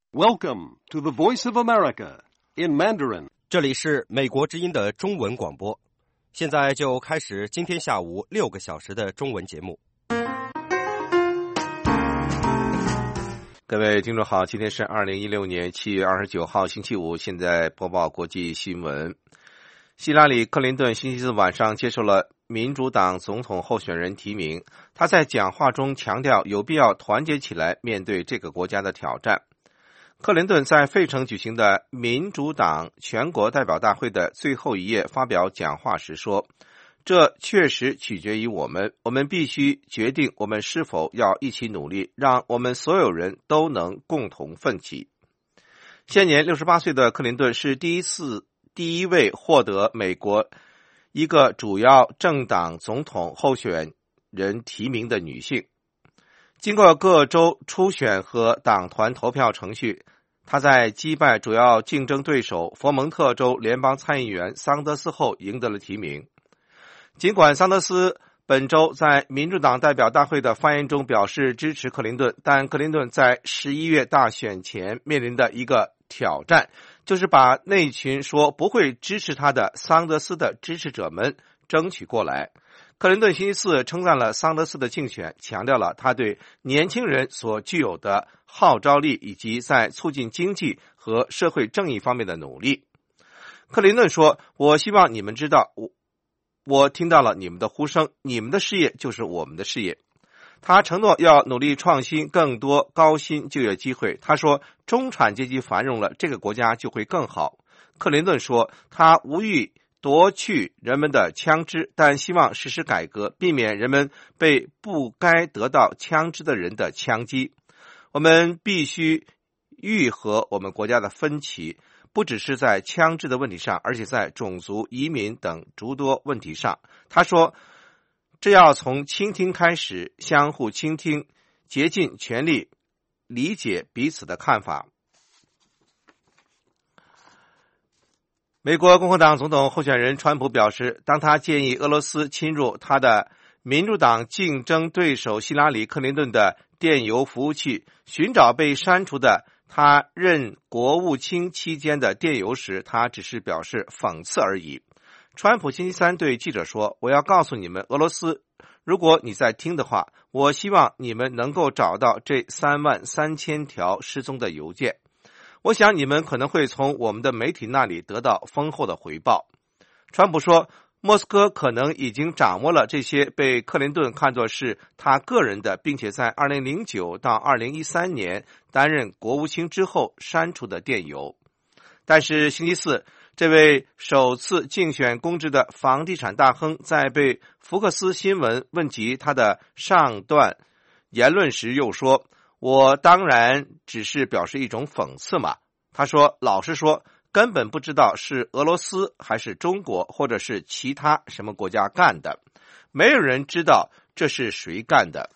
Welcome to the Voice of America in Mandarin. 这里是美国之音的中文广播，现在就开始今天下午6个小时的中文节目。 各位听众好，今天是2016年7月29号星期五，现在播报国际新闻。希拉里·克林顿星期四晚上接受了民主党总统候选人提名，他在讲话中强调有必要团结起来面对这个国家的挑战。克林顿在费城举行的民主党全国代表大会的最后一夜发表讲话时说，这确实取决于我们必须决定我们是否要一起努力，让我们所有人都能共同奋起。现年68岁的克林顿是第一位获得美国一个主要政党总统候选人提名的女性。经过各州初选和党团投票程序，他在击败主要竞争对手佛蒙特州联邦参议员桑德斯后赢得了提名。尽管桑德斯本周在民主党代表大会的发言中表示支持克林顿，但克林顿在11月大选前面临的一个挑战，就是把那群说不会支持他的桑德斯的支持者们争取过来。克林顿星期四称赞了桑德斯的竞选，强调了他对年轻人所具有的号召力以及在促进经济和社会正义方面的努力。克林顿说，我希望你们知道，我听到了你们的呼声，你们的事业就是我们的事业。他承诺要努力创新更多高薪就业机会。他说，中产阶级繁荣了，这个国家就会更好。克林顿说，他无意夺去人们的枪支，但希望实施改革，避免人们被不该得到枪支的人的枪击。我们必须愈合我们国家的分歧，不只是在枪支的问题上，而且在种族、移民等诸多问题上。他说，这要从倾听开始，相互倾听，竭尽全力理解彼此的看法。美国共和党总统候选人川普表示，当他建议俄罗斯侵入他的民主党竞争对手希拉里·克林顿的电邮服务器，寻找被删除的他任国务卿期间的电邮时，他只是表示讽刺而已。川普星期三对记者说，我要告诉你们，俄罗斯，如果你在听的话，我希望你们能够找到这33000条失踪的邮件。我想你们可能会从我们的媒体那里得到丰厚的回报。川普说，莫斯科可能已经掌握了这些被克林顿看作是他个人的，并且在2009到2013年担任国务卿之后删除的电邮。但是星期四，这位首次竞选公职的房地产大亨在被福克斯新闻问及他的上段言论时又说，我当然只是表示一种讽刺嘛。他说，老实说，根本不知道是俄罗斯还是中国或者是其他什么国家干的，没有人知道这是谁干的。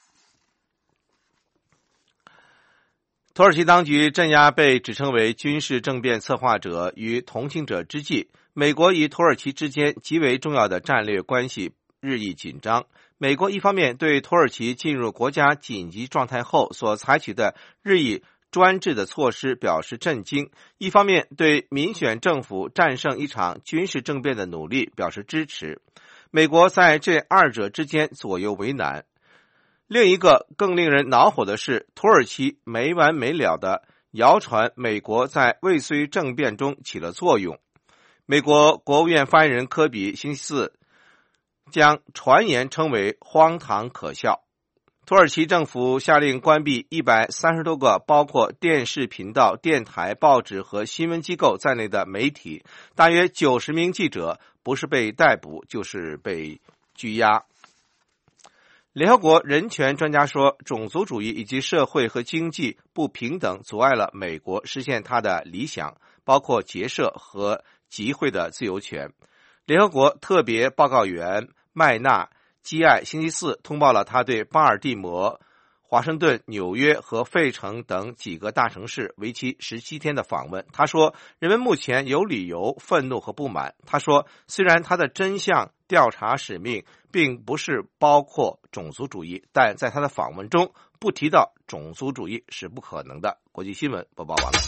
土耳其当局镇压被指称为军事政变策划者与同情者之际，美国与土耳其之间极为重要的战略关系日益紧张。美国一方面对土耳其进入国家紧急状态后所采取的日益专制的措施表示震惊，一方面对民选政府战胜一场军事政变的努力表示支持。美国在这二者之间左右为难。另一个更令人恼火的是，土耳其没完没了的谣传美国在未遂政变中起了作用。美国国务院发言人科比星期四将传言称为荒唐可笑。土耳其政府下令关闭130多个包括电视频道、电台、报纸和新闻机构在内的媒体，大约90名记者不是被逮捕就是被拘押。联合国人权专家说，种族主义以及社会和经济不平等阻碍了美国实现它的理想，包括结社和集会的自由权。联合国特别报告员麦纳基艾星期四通报了他对巴尔的摩、华盛顿、纽约和费城等几个大城市为期17天的访问。他说，人们目前有理由愤怒和不满。他说，虽然他的真相调查使命并不是包括种族主义，但在他的访问中不提到种族主义是不可能的。国际新闻播报完了。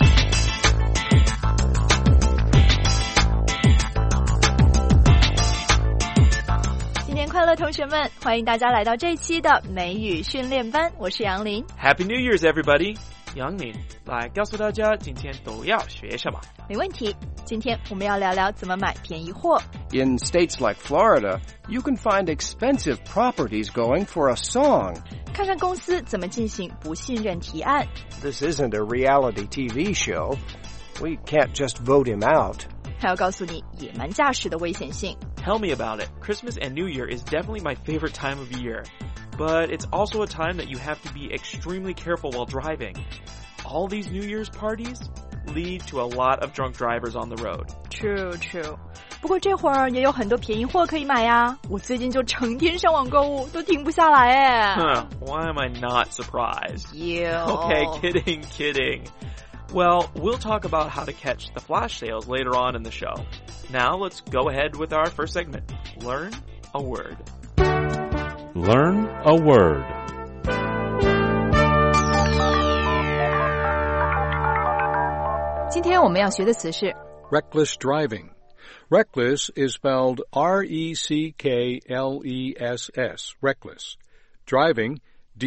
新年快乐，同学们！欢迎大家来到这一期的美语训练班，我是杨林。 Happy New Year's, everybody! 杨林来告诉大家今天都要学什么。 没问题，今天我们要聊聊怎么买便宜货。 In states like Florida, you can find expensive properties going for a song. 看看公司怎么进行不信任提案。 This isn't a reality TV show. We can't just vote him out. 还要告诉你野蛮驾驶的危险性。 Tell me about it. Christmas and New Year is definitely my favorite time of year. But it's also a time that you have to be extremely careful while driving. All these New Year's parties lead to a lot of drunk drivers on the road. True. 不过这会儿也有很多便宜货可以买呀，我最近就成天上网购物，都停不下来哎。 Why am I not surprised? You. Okay, kidding. Well, we'll talk about how to catch the flash sales later on in the show. Now let's go ahead with our first segment. Learn a word. Learn a word. Today我们要学的词是 reckless driving. Reckless is spelled R-E-C-K-L-E-S-S, reckless. Driving,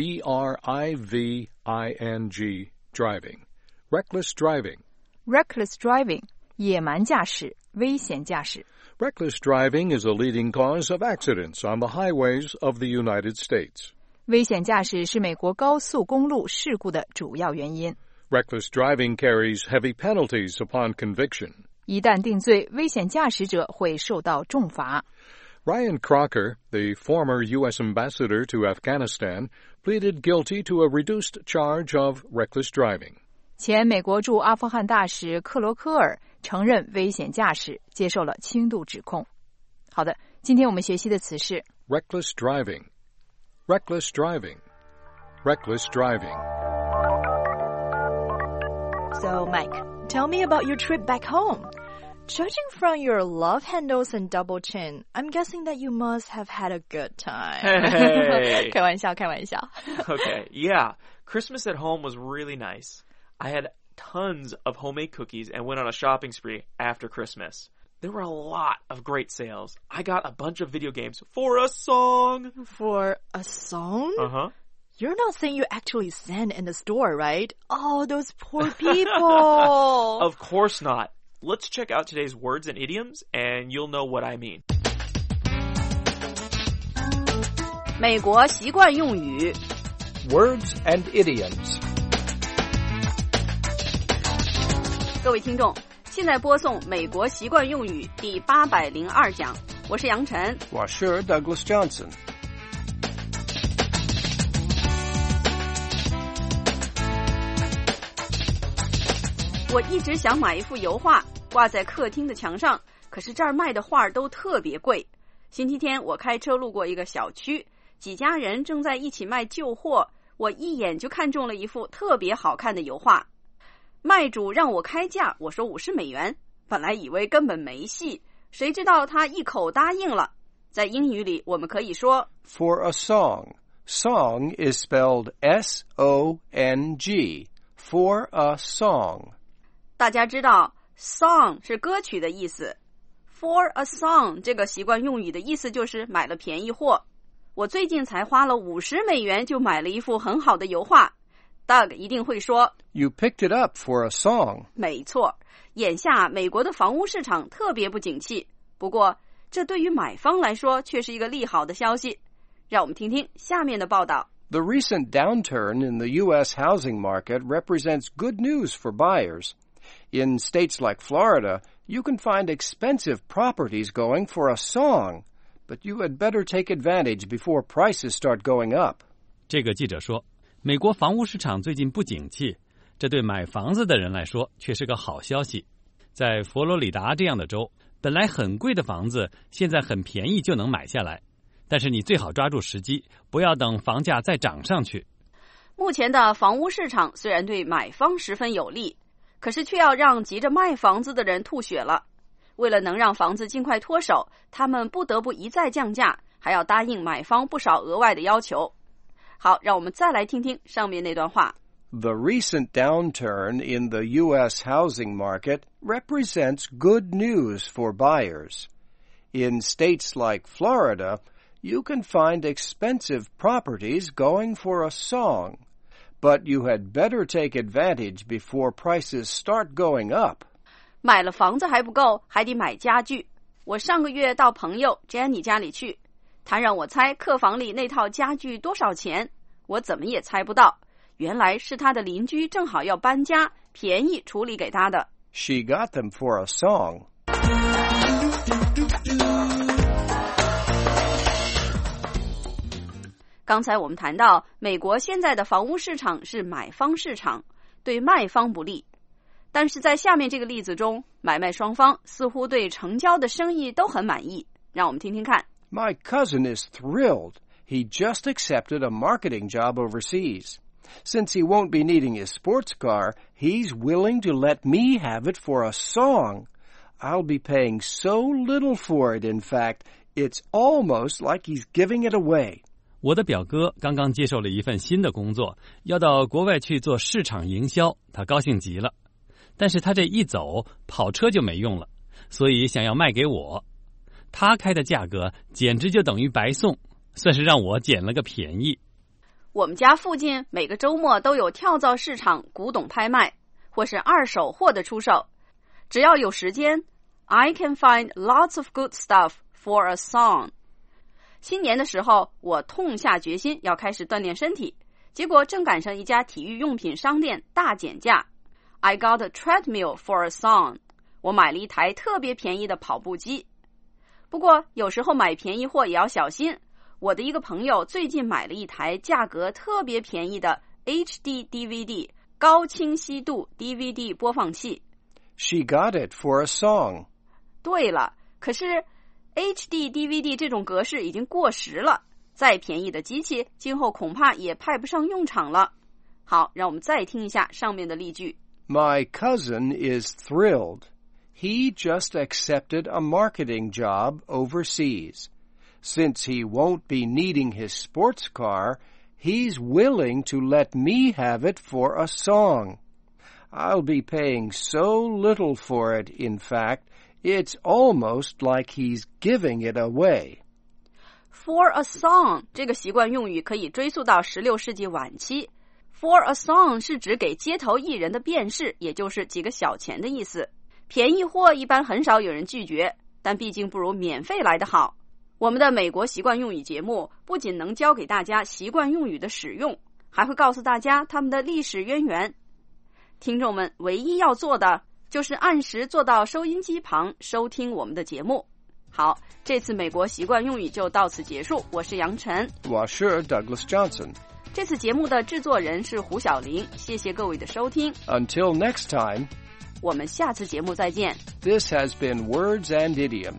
D-R-I-V-I-N-G, driving. Reckless driving. Reckless driving, 野蛮驾驶，危险驾驶。 Reckless driving is a leading cause of accidents on the highways of the United States. 危险驾驶是美国高速公路事故的主要原因。 Reckless driving carries heavy penalties upon conviction. 一旦定罪，危险驾驶者会受到重罚。 Ryan Crocker, the former U.S. ambassador to Afghanistan, pleaded guilty to a reduced charge of reckless driving. 前美国驻阿富汗大使克罗科尔承认危险驾驶，接受了轻度指控。好的，今天我们学习的词是 reckless driving. Reckless driving. Reckless driving. So, Mike, tell me about your trip back home. Judging from your love handles and double chin, I'm guessing that you must have had a good time. Hey. 开玩笑。 Okay, yeah. Christmas at home was really nice. I had tons of homemade cookies and went on a shopping spree after Christmas. There were a lot of great sales. I got a bunch of video games for a song. For a song? Uh-huh. You're not saying you actually sang in the store, right? Oh, those poor people. Of course not. Let's check out today's words and idioms, and you'll know what I mean. 美国习惯用语 Words and idioms. 各位听众，现在播送美国习惯用语第802讲，我是杨晨， 我是 Douglas Johnson. 我一直想买一幅油画挂在客厅的墙上，可是这儿卖的画都特别贵。星期天我开车路过一个小区，几家人正在一起卖旧货，我一眼就看中了一幅特别好看的油画。卖主让我开价，我说50美元，本来以为根本没戏，谁知道他一口答应了。在英语里我们可以说 For a song. Song is spelled S-O-N-G. For a song. 大家知道 song 是歌曲的意思， For a song 这个习惯用语的意思就是买了便宜货。我最近才花了50美元就买了一幅很好的油画。Doug 一定会说 You picked it up for a song. 没错，眼下美国的房屋市场特别不景气，不过这对于买方来说却是一个利好的消息。让我们听听下面的报道。 The recent downturn in the U.S. housing market represents good news for buyers. In states like Florida, you can find expensive properties going for a song, but you had better take advantage before prices start going up. 这个记者说，美国房屋市场最近不景气，这对买房子的人来说却是个好消息。在佛罗里达这样的州，本来很贵的房子现在很便宜就能买下来，但是你最好抓住时机，不要等房价再涨上去。 目前的房屋市场虽然对买方十分有利，可是却要让急着卖房子的人吐血了。为了能让房子尽快脱手，他们不得不一再降价，还要答应买方不少额外的要求。 好，让我们再来听听上面那段话。 The recent downturn in the U.S. housing market represents good news for buyers. In states like Florida, you can find expensive properties going for a song, but you had better take advantage before prices start going up. 买了房子还不够，还得买家具。我上个月到朋友 Jenny 家里去，他让我猜客房里那套家具多少钱，我怎么也猜不到。原来是他的邻居正好要搬家，便宜处理给他的。 She got them for a song. 刚才我们谈到，美国现在的房屋市场是买方市场，对卖方不利。但是在下面这个例子中，买卖双方似乎对成交的生意都很满意。让我们听听看。 My cousin is thrilled. He just accepted a marketing job overseas.Since he won't be needing his sports car, he's willing to let me have it for a song. I'll be paying so little for it, in fact, it's almost like he's giving it away. 我的表哥刚刚接受了一份新的工作，要到国外去做市场营销，他高兴极了。但是他这一走，跑车就没用了，所以想要卖给我。他开的价格简直就等于白送，算是让我捡了个便宜。 我们家附近每个周末都有跳蚤市场、古董拍卖，或是二手货的出售。只要有时间 I can find lots of good stuff for a song. 新年的时候，我痛下决心要开始锻炼身体，结果正赶上一家体育用品商店大减价。I got a treadmill for a song. 我买了一台特别便宜的跑步机。不过有时候买便宜货也要小心。我的一个朋友最近买了一台价格特别便宜的 HD DVD 高清晰度 DVD 播放器。 She got it for a song. 对了，可是 HD DVD 这种格式已经过时了，再便宜的机器今后恐怕也派不上用场了。好，让我们再听一下上面的例句。 My cousin is thrilled. He just accepted a marketing job overseas.Since he won't be needing his sports car, he's willing to let me have it for a song. I'll be paying so little for it, in fact, it's almost like he's giving it away. For a song 这个习惯用语可以追溯到16世纪晚期。For a song 是指给街头艺人的便士，也就是几个小钱的意思。便宜货一般很少有人拒绝，但毕竟不如免费来得好。我们的美国习惯用语节目不仅能教给大家习惯用语的使用，还会告诉大家它们的历史渊源。听众们唯一要做的就是按时坐到收音机旁收听我们的节目。好，这次美国习惯用语就到此结束。我是杨晨， 我是 Douglas Johnson。 这次节目的制作人是胡小玲，谢谢各位的收听。 Until next time, 我们下次节目再见。 This has been Words and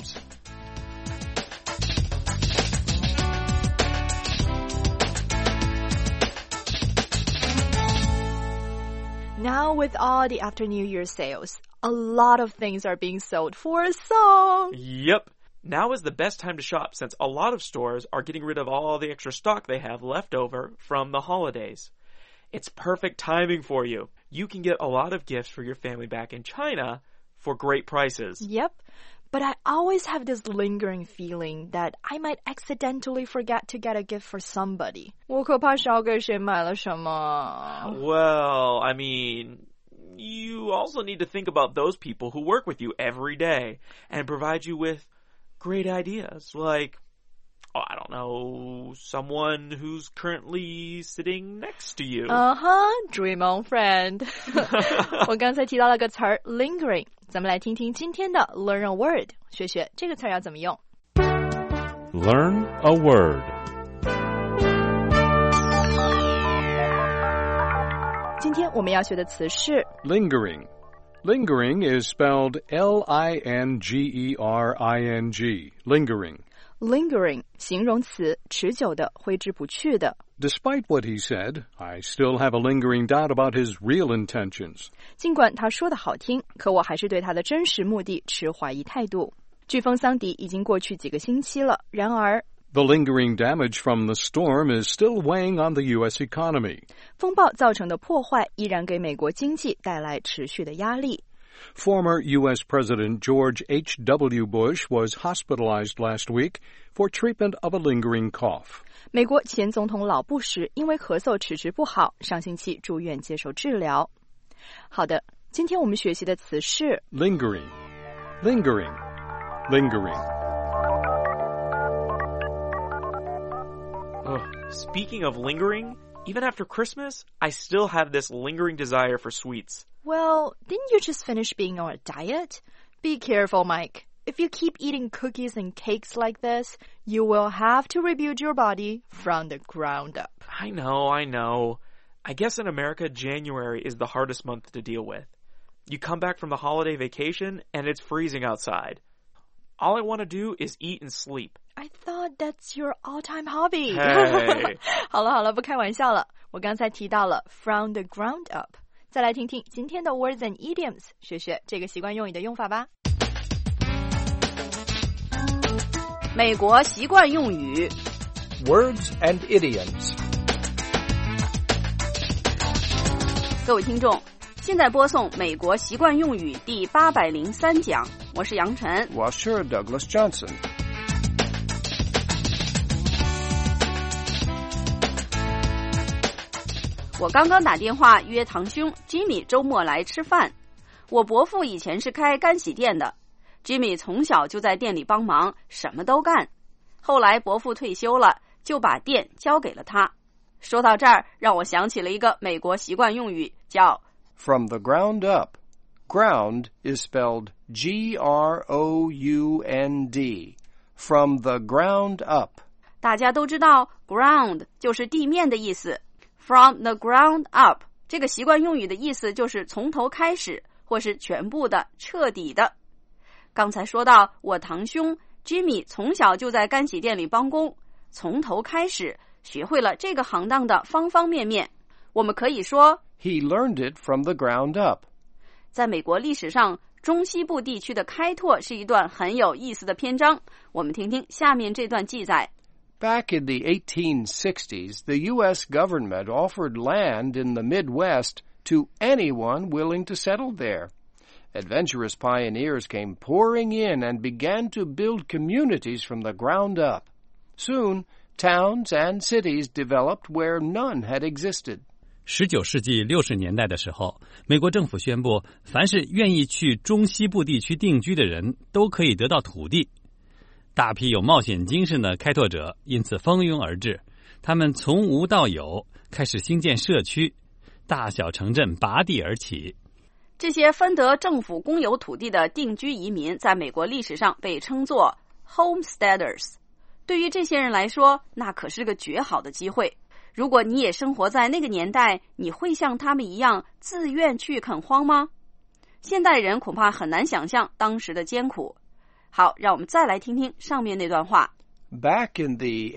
Idioms.Now, with all the after New Year sales, a lot of things are being sold for a song. Yep. Now is the best time to shop since a lot of stores are getting rid of all the extra stock they have left over from the holidays. It's perfect timing for you. You can get a lot of gifts for your family back in China for great prices. Yep. But I always have this lingering feeling that I might accidentally forget to get a gift for somebody. 我可怕少给谁买了什么。 Well, I mean, you also need to think about those people who work with you every day and provide you with great ideas, like, I don't know, someone who's currently sitting next to you. Dream on, friend. 我刚才提到了个词儿 lingering， 咱们来听听今天的 learn a word， 学学这个词儿要怎么用。 Learn a word. 今天我们要学的词是 Lingering.Lingering is spelled L-I-N-G-E-R-I-N-G. Lingering. 形容词，持久的，挥之不去的。 Despite what he said, I still have a lingering doubt about his real intentions. 尽管他说的好听，可我还是对他的真实目的持怀疑态度。飓风桑迪已经过去几个星期了，然而 The lingering damage from the storm is still weighing on the U.S. economy. 风暴造成的破坏依然给美国经济带来持续的压力。 Former U.S. President George H.W. Bush was hospitalized last week for treatment of a lingering cough. 美国前总统老布什因为咳嗽迟迟不好，上星期住院接受治疗。好的，今天我们学习的词是 lingering, lingering, lingering. Speaking of lingering, even after Christmas, I still have this lingering desire for sweets. Well, didn't you just finish being on a diet? Be careful, Mike. If you keep eating cookies and cakes like this, you will have to rebuild your body from the ground up. I know. I guess in America, January is the hardest month to deal with. You come back from the holiday vacation, and it's freezing outside. All I want to do is eat and sleep. I thought that's your all-time hobby. Hey. 好了，不开玩笑了。我刚才提到了 from the ground up. 再来听听今天的 words and idioms， 学学这个习惯用语的用法吧。 美国习惯用语 Words and idioms. 各位听众，现在播送美国习惯用语第803讲，我是杨晨， 我是 Douglas Johnson。 我刚刚打电话约堂兄 Jimmy 周末来吃饭。我伯父以前是开干洗店的， Jimmy 从小就在店里帮忙，什么都干。后来伯父退休了，就把店交给了他。说到这儿，让我想起了一个美国习惯用语，叫 From the ground up. Ground is spelled G-R-O-U-N-D. From the ground up. 大家都知道 ground 就是地面的意思。From the ground up 这个习惯用语的意思就是从头开始，或是全部的、彻底的。刚才说到我堂兄 Jimmy 从小就在干洗店里帮工，从头开始学会了这个行当的方方面面。我们可以说 He learned it from the ground up. 在美国历史上，中西部地区的开拓是一段很有意思的篇章。我们听听下面这段记载。 Back in the 1860s, the U.S. government offered land in the Midwest to anyone willing to settle there. Adventurous pioneers came pouring in and began to build communities from the ground up. Soon, towns and cities developed where none had existed. 19世纪60年代的时候，美国政府宣布，凡是愿意去中西部地区定居的人都可以得到土地。大批有冒险精神的开拓者因此蜂拥而至，他们从无到有，开始兴建社区，大小城镇拔地而起。 这些分得政府公有土地的定居移民在美国历史上被称作 homesteaders。 对于这些人来说，那可是个绝好的机会。如果你也生活在那个年代，你会像他们一样自愿去垦荒吗？现代人恐怕很难想象当时的艰苦。好，让我们再来听听上面那段话。 Back in the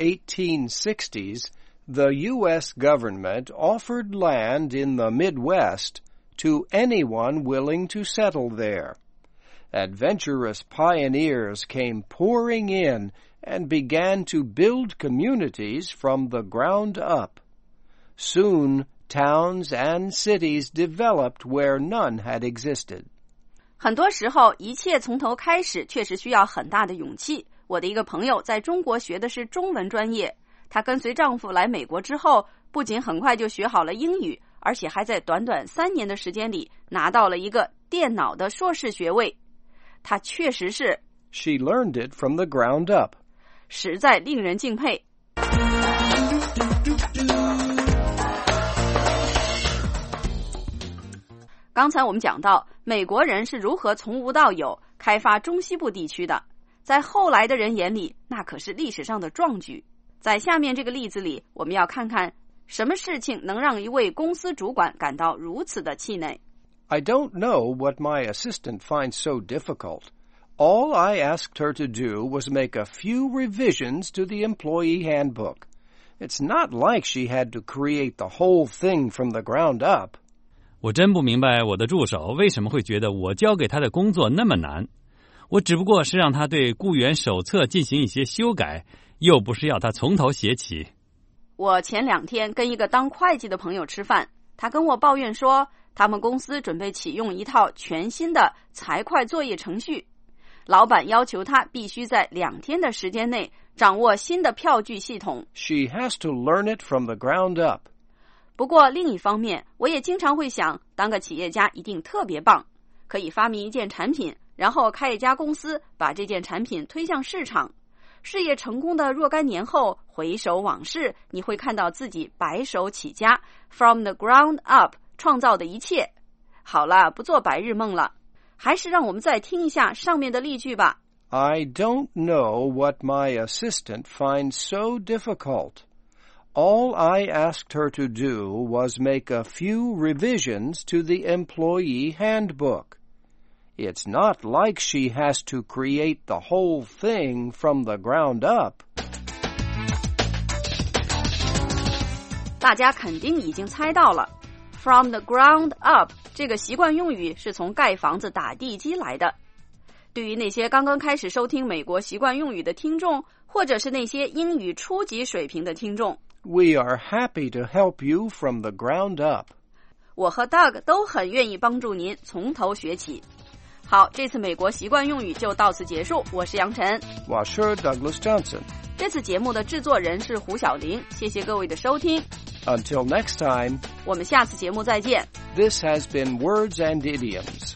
1860s, the U.S. government offered land in the Midwest to anyone willing to settle there. Adventurous pioneers came pouring in and began to build communities from the ground up. Soon, towns and cities developed where none had existed. 很多时候，一切从头开始确实需要很大的勇气。我的一个朋友在中国学的是中文专业，她跟随丈夫来美国之后，不仅很快就学好了英语，而且还在短短3年的时间里拿到了一个电脑的硕士学位。她确实是 She learned it from the ground up. 实在令人敬佩。刚才我们讲到美国人是如何从无到有开发中西部地区的，在后来的人眼里，那可是历史上的壮举。在下面这个例子里，我们要看看什么事情能让一位公司主管感到如此的气馁。 I don't know what my assistant finds so difficult. All I asked her to do was make a few revisions to the employee handbook. It's not like she had to create the whole thing from the ground up. 我真不明白我的助手为什么会觉得我交给他的工作那么难。我只不过是让他对雇员手册进行一些修改， 又不是要他从头写起。 我前2天跟一个当会计的朋友吃饭，他跟我抱怨说，他们公司准备启用一套全新的财会作业程序，老板要求他必须在2天的时间内掌握新的票据系统。 She has to learn it from the ground up. 不过另一方面，我也经常会想，当个企业家一定特别棒，可以发明一件产品，然后开一家公司，把这件产品推向市场。事业成功的若干年后，回首往事，你会看到自己白手起家 from the ground up 创造的一切。好了，不做白日梦了，还是让我们再听一下上面的例句吧。 I don't know what my assistant finds so difficult. All I asked her to do was make a few revisions to the employee handbook. It's not like she has to create the whole thing from the ground up. 大家肯定已经猜到了 ，from the ground up 这个习惯用语是从盖房子打地基来的。对于那些刚刚开始收听美国习惯用语的听众，或者是那些英语初级水平的听众， We are happy to help you from the ground up. 我和 Doug 都很愿意帮助您从头学起。好，这次美国习惯用语就到此结束。我是杨晨， 我是 Douglas Johnson. 这次节目的制作人是胡小玲，谢谢各位的收听。 Until next time, 我们下次节目再见。 this has been Words and Idioms.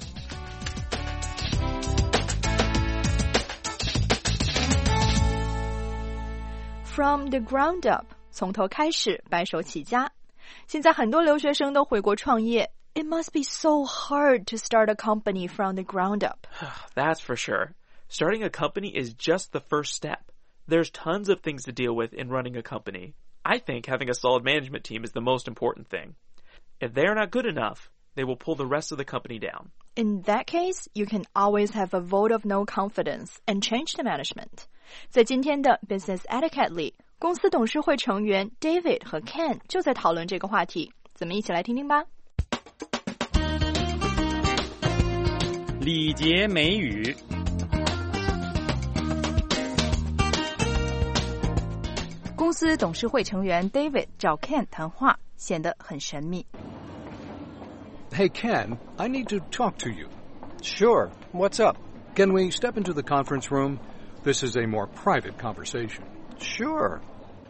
From the ground up, 从头开始，白手起家。现在很多留学生都回国创业。It must be so hard to start a company from the ground up. That's for sure. Starting a company is just the first step. There's tons of things to deal with in running a company. I think having a solid management team is the most important thing. If they're not good enough, they will pull the rest of the company down. In that case, you can always have a vote of no confidence and change the management. 在今天的 Business Etiquette 里，公司董事会成员 David 和 Ken 就在讨论这个话题。咱们一起来听听吧。 礼节美语。 公司董事会成员 David 找 Ken 谈话，显得很神秘。 Hey, Ken, I need to talk to you. Sure. What's up? Can we step into the conference room? This is a more private conversation. Sure.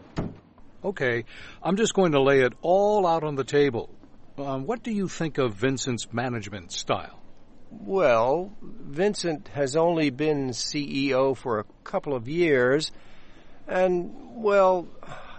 Okay, I'm just going to lay it all out on the table. What do you think of Vincent's management style? Well, Vincent has only been CEO for a couple of years, and, well,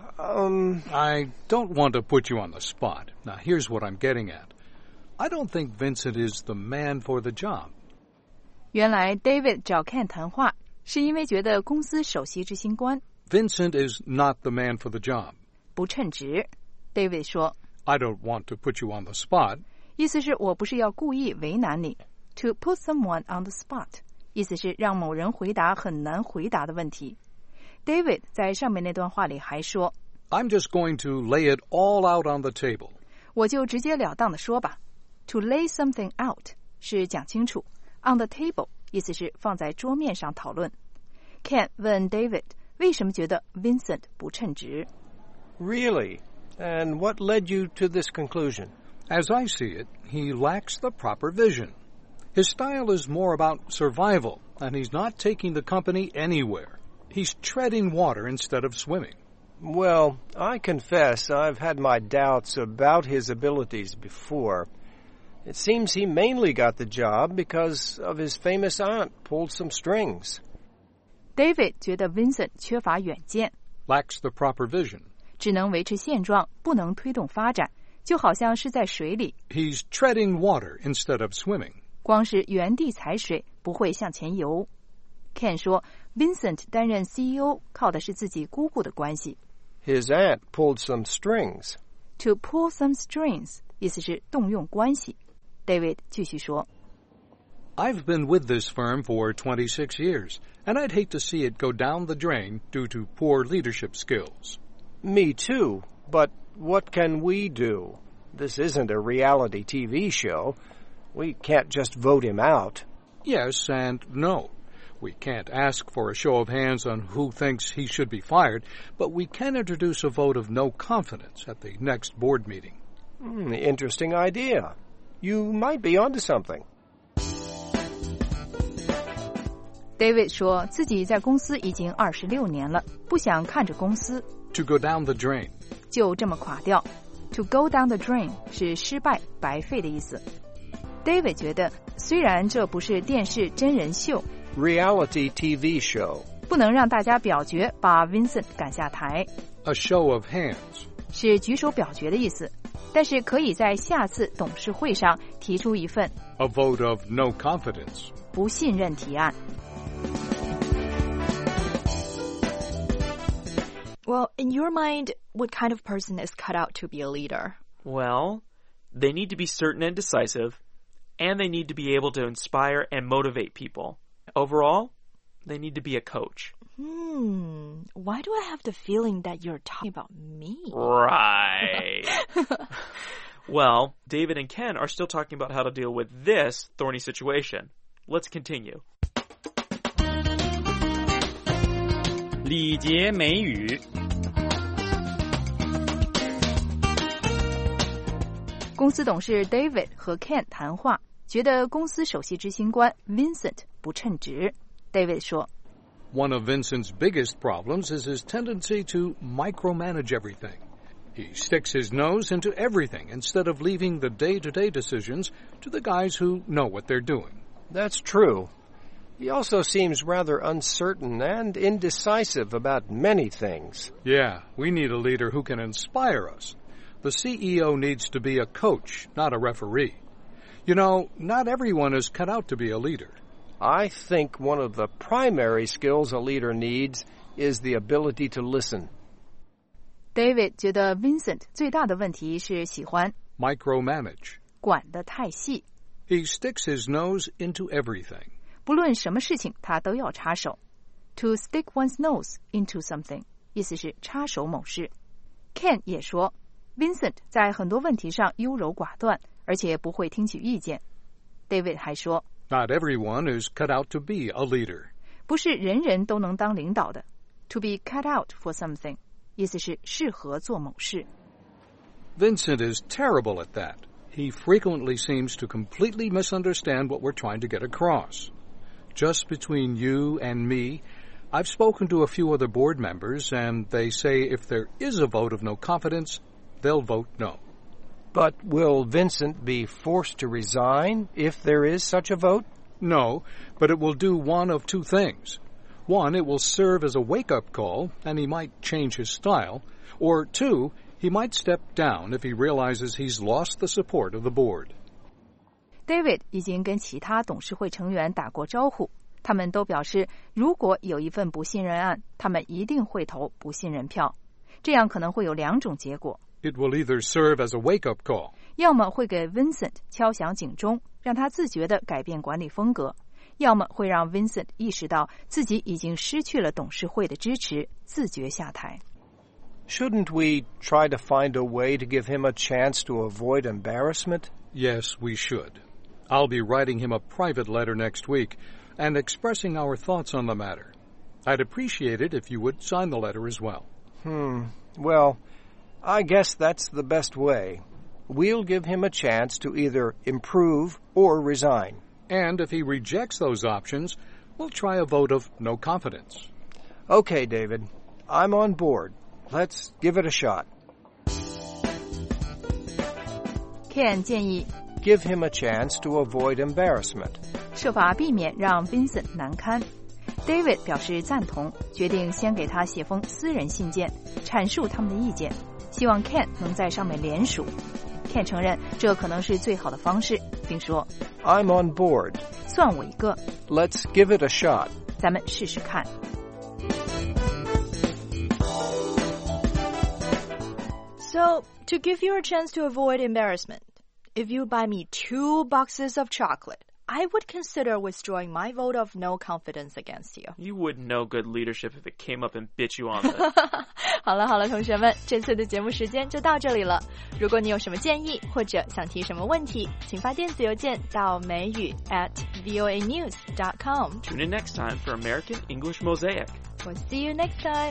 I don't want to put you on the spot. Now, here's what I'm getting at. I don't think Vincent is the man for the job. 原来 David 找 Ken 谈话，是因为觉得公司首席执行官 Vincent is not the man for the job. 不称职。David 说 I don't want to put you on the spot. 意思是我不是要故意为难你。To put someone on the spot 意思是让某人回答很难回答的问题。David 在上面那段话里还说 I'm just going to lay it all out on the table. 我就直截了当的说吧。To lay something out 是讲清楚。On the table 意思是放在桌面上讨论。Ken 问 David 为什么觉得 Vincent 不称职。 Really? And what led you to this conclusion? As I see it, he lacks the proper vision. His style is more about survival, and he's not taking the company anywhere. He's treading water instead of swimming. Well, I confess I've had my doubts about his abilities before. It seems he mainly got the job because of his famous aunt pulled some strings. David 觉得 Vincent 缺乏远见 Lacks the proper vision. 只能维持现状，不能推动发展，就好像是在水里 He's treading water instead of swimming. 光是原地踩水，不会向前游。Ken 说 Vincent 担任 CEO 靠的是自己姑姑的关系。 His aunt pulled some strings. To pull some strings 意思是动用关系。David 继续说 I've been with this firm for 26 years, and I'd hate to see it go down the drain due to poor leadership skills. Me too, but what can we do? This isn't a reality TV show. We can't just vote him out. Yes and no. We can't ask for a show of hands on who thinks he should be fired, but we can introduce a vote of no confidence at the next board meeting. Interesting idea. You might be onto something. David 说自己在公司已经26年了，不想看着公司 To go down the drain. 就这么垮掉。To go down the drain 是失败、白费的意思。David 觉得，虽然这不是电视真人秀 Reality TV show. 不能让大家表决把 Vincent 赶下台 A show of hands. 是举手表决的意思，但是可以在下次董事会上提出一份 A vote of no confidence. 不信任提案。 Well, in your mind, what kind of person is cut out to be a leader? Well, they need to be certain and decisive, and they need to be able to inspire and motivate people. Overall, they need to be a coach. Why do I have the feeling that you're talking about me? Right. Well, David and Ken are still talking about how to deal with this thorny situation. Let's continue. 礼节美语。 公司董事 David 和 Ken 谈话，觉得公司首席执行官 Vincent 不称职。David 说 One of Vincent's biggest problems is his tendency to micromanage everything. He sticks his nose into everything instead of leaving the day-to-day decisions to the guys who know what they're doing. That's true. He also seems rather uncertain and indecisive about many things. Yeah, we need a leader who can inspire us. The CEO needs to be a coach, not a referee. You know, not everyone is cut out to be a leader. I think one of the primary skills a leader needs is the ability to listen. David 觉得 Vincent 最大的问题是喜欢 Micromanage. 管得太细， He sticks his nose into everything. 不论什么事情他都要插手。To stick one's nose into something 意思是插手某事。Ken 也说 Vincent 在很多问题上优柔寡断，而且不会听取意见。David 还说 Not everyone is cut out to be a leader. 不是人人都能当领导的。To be cut out for something 意思是适合做某事。 Vincent is terrible at that. He frequently seems to completely misunderstand what we're trying to get across. Just between you and me, I've spoken to a few other board members, and they say if there is a vote of no confidence, they'll vote no. But will Vincent be forced to resign if there is such a vote? No, but it will do one of two things. One, it will serve as a wake-up call, and he might change his style. Or two, he might step down if he realizes he's lost the support of the board. David 已经跟其他董事会成员打过招呼，他们都表示，如果有一份不信任案，他们一定会投不信任票。这样可能会有两种结果。 It will either serve as a wake-up call. 要么会给 Vincent 敲响警钟，让他自觉地改变管理风格；要么会让 Vincent 意识到自己已经失去了董事会的支持，自觉下台。 Shouldn't we try to find a way to give him a chance to avoid embarrassment? Yes, we should. I'll be writing him a private letter next week and expressing our thoughts on the matter. I'd appreciate it if you would sign the letter as well. Well, I guess that's the best way. We'll give him a chance to either improve or resign. And if he rejects those options, we'll try a vote of no confidence. Okay, David. I'm on board. Let's give it a shot. Ken 建议 Give him a chance to avoid embarrassment. 设法避免让 Vincent 难堪。David 表示赞同，决定先给他写封私人信件，阐述他们的意见，希望 Ken 能在上面联署。Ken 承认这可能是最好的方式，并说 I'm on board. 算我一个。 Let's give it a shot. 咱们试试看。 So, to give you a chance to avoid embarrassment, if you buy me 2 boxes of chocolate, I would consider withdrawing my vote of no confidence against you. You wouldn't know good leadership if it came up and bit you on the... 好了，同学们，这次的节目时间就到这里了。如果你有什么建议或者想提什么问题，请发电子邮件到美语@voanews.com。 Tune in next time for American English Mosaic. We'll see you next time.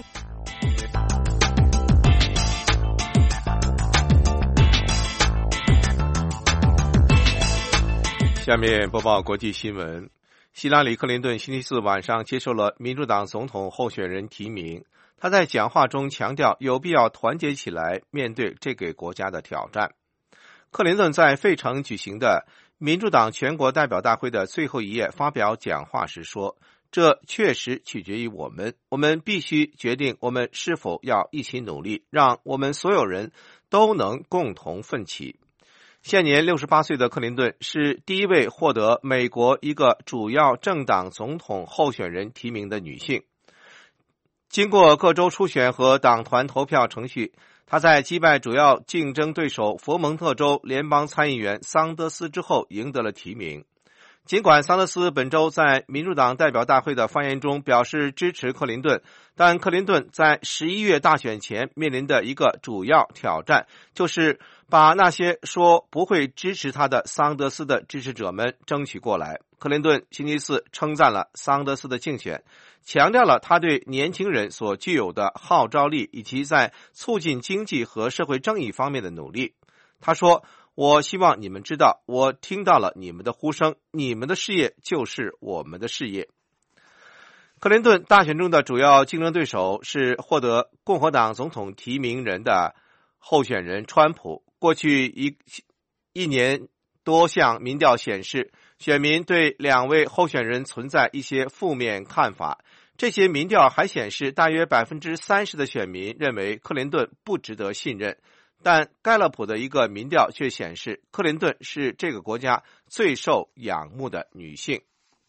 下面播报国际新闻。希拉里·克林顿星期四晚上接受了民主党总统候选人提名。他在讲话中强调有必要团结起来面对这个国家的挑战。克林顿在费城举行的民主党全国代表大会的最后一夜发表讲话时说，这确实取决于我们，我们必须决定我们是否要一起努力，让我们所有人都能共同奋起。现年68岁的克林顿是第一位获得美国一个主要政党总统候选人提名的女性。经过各州初选和党团投票程序，他在击败主要竞争对手佛蒙特州联邦参议员桑德斯之后赢得了提名。尽管桑德斯本周在民主党代表大会的发言中表示支持克林顿，但克林顿在11月大选前面临的一个主要挑战，就是把那些说不会支持他的桑德斯的支持者们争取过来。克林顿星期四称赞了桑德斯的竞选，强调了他对年轻人所具有的号召力以及在促进经济和社会正义方面的努力。他说，我希望你们知道，我听到了你们的呼声，你们的事业就是我们的事业。克林顿大选中的主要竞争对手是获得共和党总统提名人的候选人川普。过去一年多项民调显示，选民对两位候选人存在一些负面看法。这些民调还显示，大约 30% 的选民认为克林顿不值得信任。但盖勒普的一个民调却显示，克林顿是这个国家最受仰慕的女性。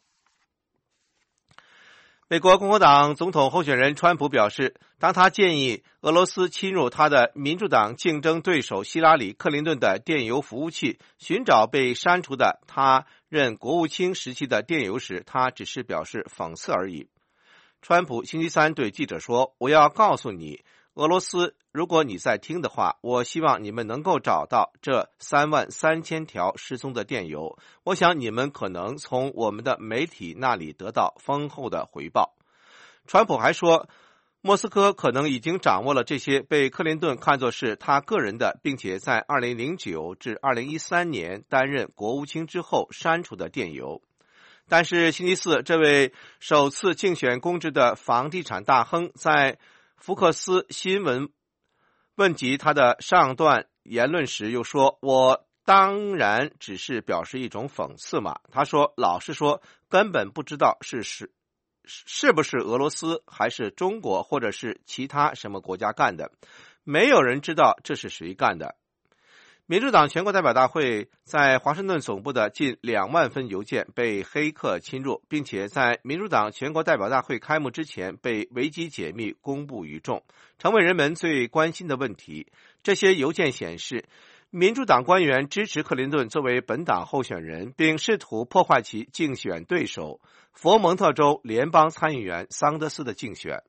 美国共和党总统候选人川普表示，当他建议俄罗斯侵入他的民主党竞争对手希拉里·克林顿的电邮服务器，寻找被删除的他任国务卿时期的电邮时，他只是表示讽刺而已。川普星期三对记者说，我要告诉你，俄罗斯，如果你在听的话，我希望你们能够找到这33000条失踪的电邮。我想你们可能从我们的媒体那里得到丰厚的回报。川普还说，莫斯科可能已经掌握了这些被克林顿看作是他个人的，并且在2009至2013年担任国务卿之后删除的电邮。但是星期四，这位首次竞选公职的房地产大亨在福克斯新闻问及他的上段言论时又说，我当然只是表示一种讽刺嘛。他说，老实说，根本不知道是不是俄罗斯还是中国或者是其他什么国家干的，没有人知道这是谁干的。民主党全国代表大会在华盛顿总部的近2万份邮件被黑客侵入，并且在民主党全国代表大会开幕之前被维基解密公布于众，成为人们最关心的问题。这些邮件显示，民主党官员支持克林顿作为本党候选人，并试图破坏其竞选对手佛蒙特州联邦参议员桑德斯的竞选。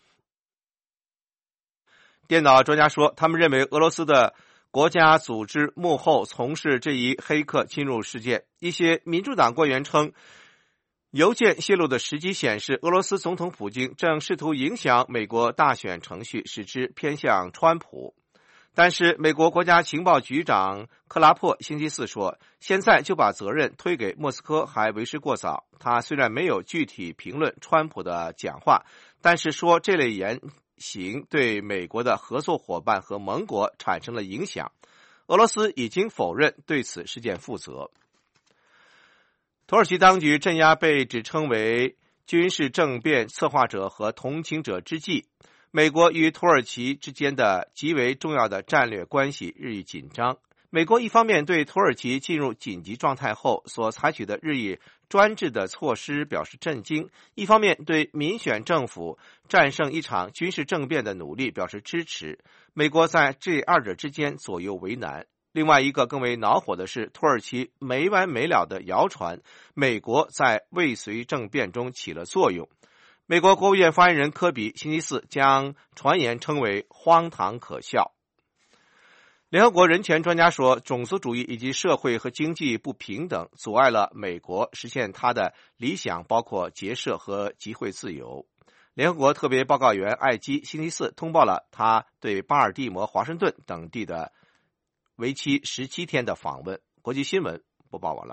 电脑专家说，他们认为俄罗斯的国家组织幕后从事这一黑客侵入事件。一些民主党官员称，邮件泄露的时机显示，俄罗斯总统普京正试图影响美国大选程序，使之偏向川普。但是美国国家情报局长克拉珀星期四说，现在就把责任推给莫斯科还为时过早。他虽然没有具体评论川普的讲话，但是说这类言行对美国的合作伙伴和盟国产生了影响。俄罗斯已经否认对此事件负责。土耳其当局镇压被指称为军事政变策划者和同情者之际，美国与土耳其之间的极为重要的战略关系日益紧张。美国一方面对土耳其进入紧急状态后所采取的日益专制的措施表示震惊，一方面对民选政府战胜一场军事政变的努力表示支持。美国在这二者之间左右为难。另外一个更为恼火的是，土耳其没完没了的谣传美国在未遂政变中起了作用。 美国国务院发言人科比星期四将传言称为荒唐可笑。联合国人权专家说，种族主义以及社会和经济不平等阻碍了美国实现它的理想，包括结社和集会自由。联合国特别报告员艾基星期四通报了他对巴尔的摩、华盛顿等地的为期17天的访问。国际新闻播报完了。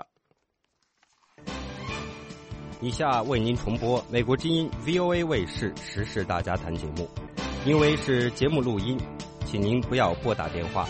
以下为您重播美国之音 VOA 卫视时事大家谈节目，因为是节目录音，请您不要拨打电话。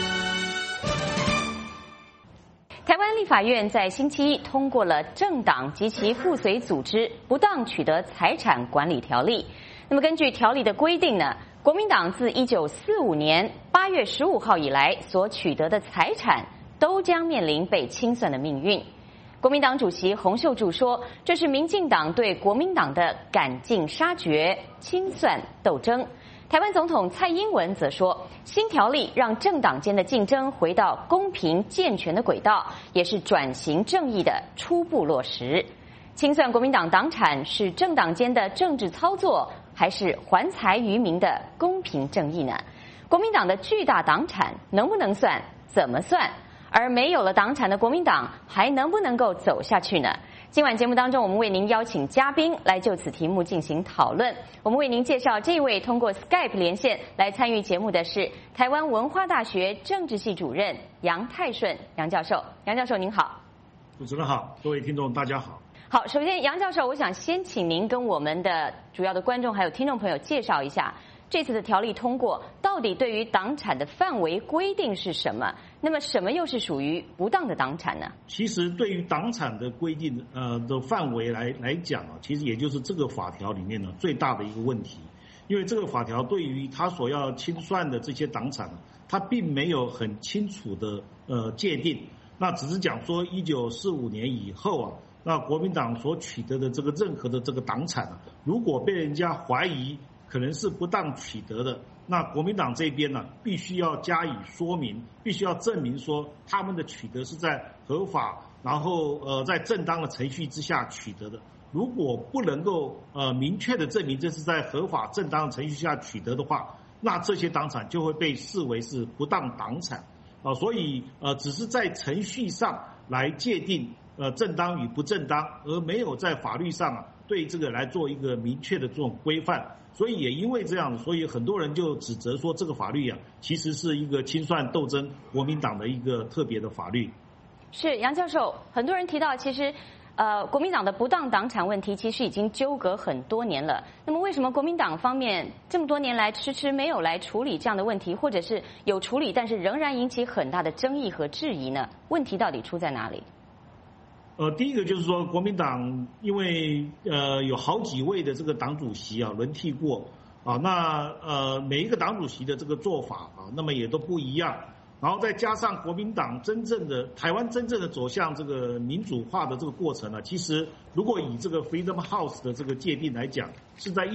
台湾立法院在星期一通过了政党及其附随组织不当取得财产管理条例。那么根据条例的规定呢，国民党自1945年8月15号以来所取得的财产都将面临被清算的命运。国民党主席洪秀柱说，这是民进党对国民党的赶尽杀绝、清算斗争。台湾总统蔡英文则说，新条例让政党间的竞争回到公平健全的轨道，也是转型正义的初步落实。清算国民党党产是政党间的政治操作，还是还财于民的公平正义呢？国民党的巨大党产能不能算？怎么算？而没有了党产的国民党还能不能够走下去呢？今晚节目当中，我们为您邀请嘉宾来就此题目进行讨论。我们为您介绍这位通过 Skype 连线来参与节目的是台湾文化大学政治系主任杨泰顺杨教授。杨教授您好。 主持人好，各位听众大家好。 好，首先杨教授，我想先请您跟我们的主要的观众还有听众朋友介绍一下这次的条例通过到底对于党产的范围规定是什么？那么什么又是属于不当的党产呢？ 其实对于党产的规定的范围来讲啊，其实也就是这个法条里面呢最大的一个问题，因为这个法条对于他所要清算的这些党产，它并没有很清楚的界定，那只是讲说1945年以后啊，那国民党所取得的这个任何的这个党产啊，如果被人家怀疑可能是不当取得的，那国民党这边呢，必须要加以说明，必须要证明说他们的取得是在合法，然后在正当的程序之下取得的。如果不能够明确的证明这是在合法正当的程序下取得的话，那这些党产就会被视为是不当党产所以只是在程序上来界定正当与不正当，而没有在法律上对这个来做一个明确的这种规范。所以也因为这样，所以很多人就指责说这个法律其实是一个清算斗争国民党的一个特别的法律。 是杨教授，很多人提到其实国民党的不当党产问题其实已经纠葛很多年了。那么为什么国民党方面这么多年来迟迟没有来处理这样的问题，或者是有处理但是仍然引起很大的争议和质疑呢？问题到底出在哪里？ 第一个就是说，国民党因为有好几位的这个党主席轮替过那每一个党主席的这个做法那么也都不一样，然后再加上国民党台湾真正的走向这个民主化的这个过程其实如果以这个 Freedom House 的这个界定来讲，是在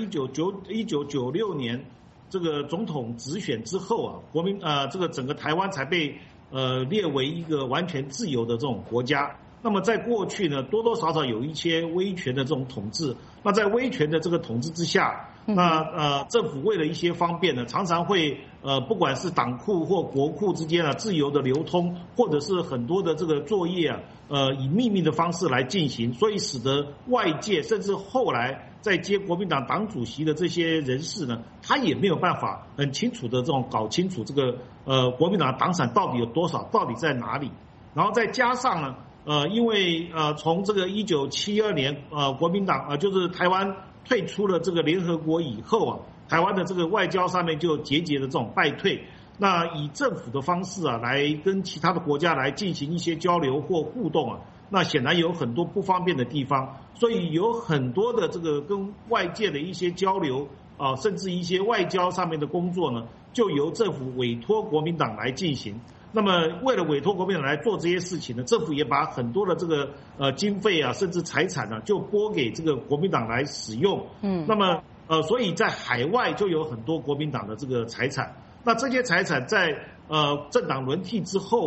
1996年这个总统直选之后这个整个台湾才被列为一个完全自由的这种国家。那么在过去呢，多多少少有一些威权的这种统治。那在威权的这个统治之下，那政府为了一些方便呢，常常会不管是党库或国库之间自由的流通，或者是很多的这个作业以秘密的方式来进行，所以使得外界甚至后来在接国民党党主席的这些人士呢，他也没有办法很清楚的这种搞清楚这个国民党党产到底有多少，到底在哪里。然后再加上呢。因为从这个1972年国民党就是台湾退出了这个联合国以后台湾的这个外交上面就节节的这种败退。那以政府的方式来跟其他的国家来进行一些交流或互动那显然有很多不方便的地方，所以有很多的这个跟外界的一些交流甚至一些外交上面的工作呢，就由政府委托国民党来进行。那么为了委托国民党来做这些事情呢，政府也把很多的这个经费甚至财产就拨给这个国民党来使用。那么所以在海外就有很多国民党的这个财产。那这些财产在政党轮替之后了，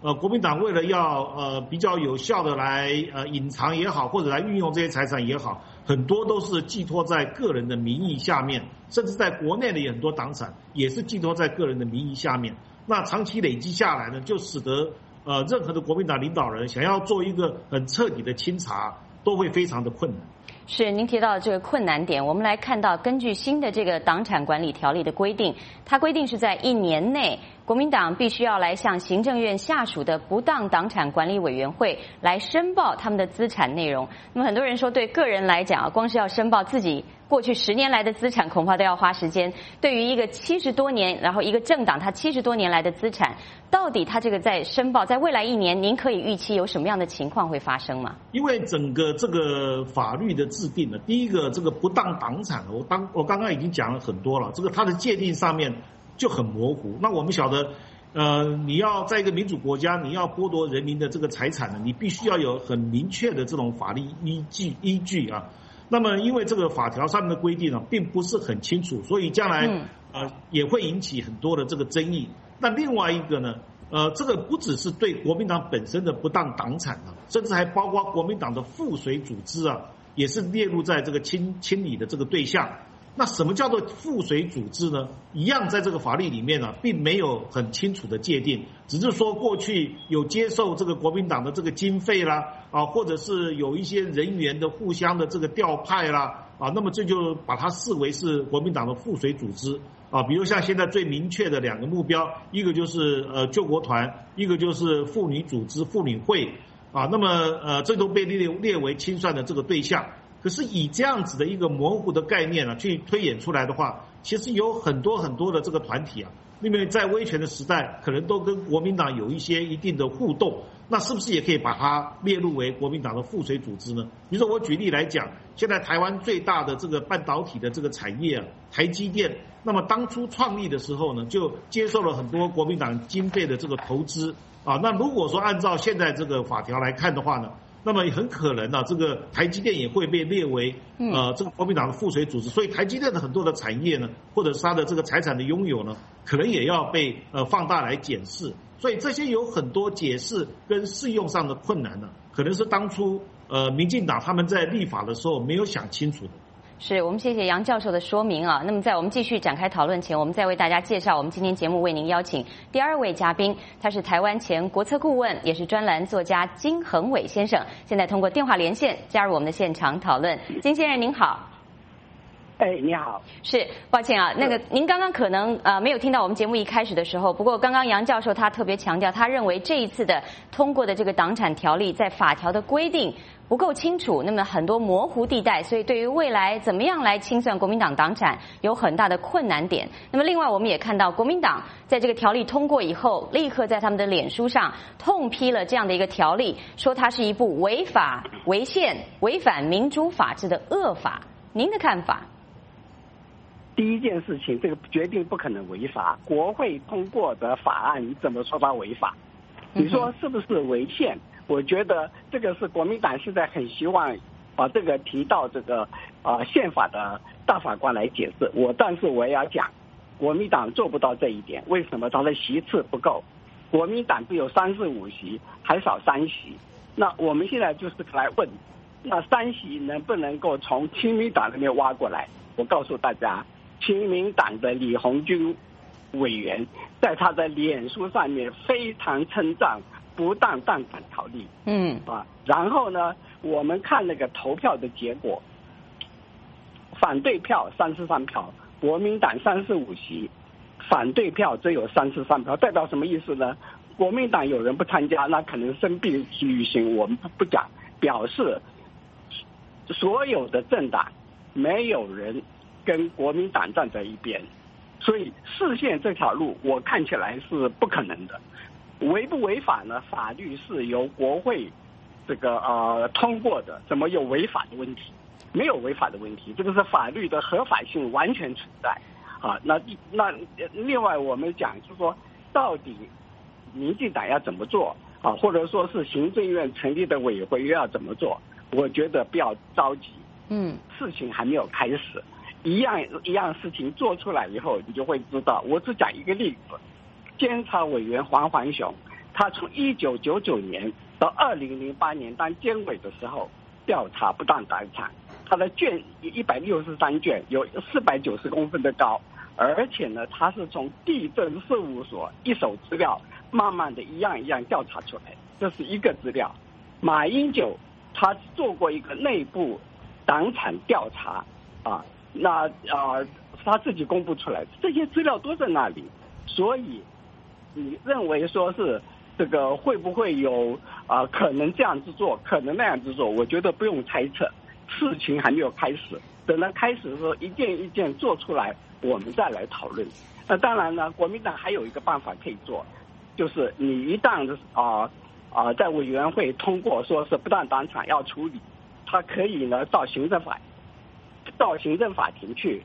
国民党为了要比较有效的来隐藏也好，或者来运用这些财产也好，很多都是寄托在个人的名义下面，甚至在国内的很多党产也是寄托在个人的名义下面。那长期累积下来呢，就使得任何的国民党领导人想要做一个很彻底的清查，都会非常的困难。 是您提到的这个困难点，我们来看到，根据新的这个党产管理条例的规定，它规定是在1年内，国民党必须要来向行政院下属的不当党产管理委员会来申报他们的资产内容。那么很多人说，对个人来讲光是要申报自己过去10年来的资产，恐怕都要花时间。对于一个70多年，然后一个政党它70多年来的资产，到底它这个在申报，在未来1年，您可以预期有什么样的情况会发生吗？ 因为整个这个法律的制定呢，第一个这个不当党产，我刚刚已经讲了很多了，这个它的界定上面就很模糊。那我们晓得，你要在一个民主国家，你要剥夺人民的这个财产呢，你必须要有很明确的这种法律依据啊。那么因为这个法条上面的规定呢，并不是很清楚，所以将来也会引起很多的这个争议。那另外一个呢，这个不只是对国民党本身的不当党产啊，甚至还包括国民党的附属组织啊，也是列入在这个清理的这个对象。那什么叫做附属组织呢？一样在这个法律里面呢，并没有很清楚的界定，只是说过去有接受这个国民党的这个经费啦，或者是有一些人员的互相的这个调派啦，那么这就把它视为是国民党的附属组织啊。比如像现在最明确的2个目标，一个就是救国团，一个就是妇女组织妇女会啊。那么这都被列为清算的这个对象。可是以这样子的一个模糊的概念啊，去推演出来的话，其实有很多的这个团体啊，因为在威权的时代，可能都跟国民党有一些一定的互动，那是不是也可以把它列入为国民党的附属组织呢？比如说我举例来讲，现在台湾最大的这个半导体的这个产业啊，台积电，那么当初创立的时候呢，就接受了很多国民党经费的这个投资啊。那如果说按照现在这个法条来看的话呢，那么很可能这个台积电也会被列为这个国民党的附属组织，所以台积电的很多的产业呢，或者是它的这个财产的拥有呢，可能也要被放大来检视。所以这些有很多解释跟适用上的困难呢，可能是当初民进党他们在立法的时候没有想清楚的。 是，我们谢谢杨教授的说明啊。那么在我们继续展开讨论前，我们再为大家介绍我们今天节目为您邀请第2位嘉宾，他是台湾前国策顾问，也是专栏作家金恒伟先生，现在通过电话连线加入我们的现场讨论。金先生您好。 你好。 是，抱歉啊，那个您刚刚可能没有听到我们节目一开始的时候，不过刚刚杨教授他特别强调，他认为这一次的通过的这个党产条例在法条的规定不够清楚，那么很多模糊地带，所以对于未来怎么样来清算国民党党产有很大的困难点。那么另外我们也看到国民党在这个条例通过以后，立刻在他们的脸书上痛批了这样的一个条例，说它是一部违法违宪违反民主法治的恶法。您的看法？ 第一件事情，这个决定不可能违法，国会通过的法案你怎么说它违法？你说是不是违宪？我觉得这个是国民党现在很希望把这个提到这个宪法的大法官来解释。但是我也要讲，国民党做不到这一点。为什么？他的席次不够，国民党只有35席，还少3席。那我们现在就是来问，那3席能不能够从亲民党那边挖过来？我告诉大家，亲民党的李鸿钧委员在他的脸书上面非常称赞不当党产条例。然后呢，我们看那个投票的结果，反对票33票，国民党35席，反对票只有33票，代表什么意思呢？国民党有人不参加，那可能生病旅行，我们不讲，表示所有的政党没有人跟国民党站在一边，所以释宪这条路我看起来是不可能的。违不违法呢？法律是由国会这个通过的，怎么有违法的问题？没有违法的问题，这个是法律的合法性完全存在。那另外我们讲就是说，到底民进党要怎么做或者说是行政院成立的委员会要怎么做？我觉得不要着急，事情还没有开始，一样事情做出来以后，你就会知道。我只讲一个例子，监察委员黄雄他从1999年到2008年当监委的时候调查不当党产，他的卷163卷，有490公分的高，而且呢，他是从地政事务所一手资料，慢慢的一样一样调查出来，这是一个资料。马英九他做过一个内部党产调查他自己公布出来，这些资料都在那里，所以你认为说是这个会不会有可能这样子做，可能那样子做，我觉得不用猜测，事情还没有开始，等到开始的时候一件一件做出来，我们再来讨论。那当然呢，国民党还有一个办法可以做，就是你一旦在委员会通过说是不当党产要处理，他可以呢到行政法庭去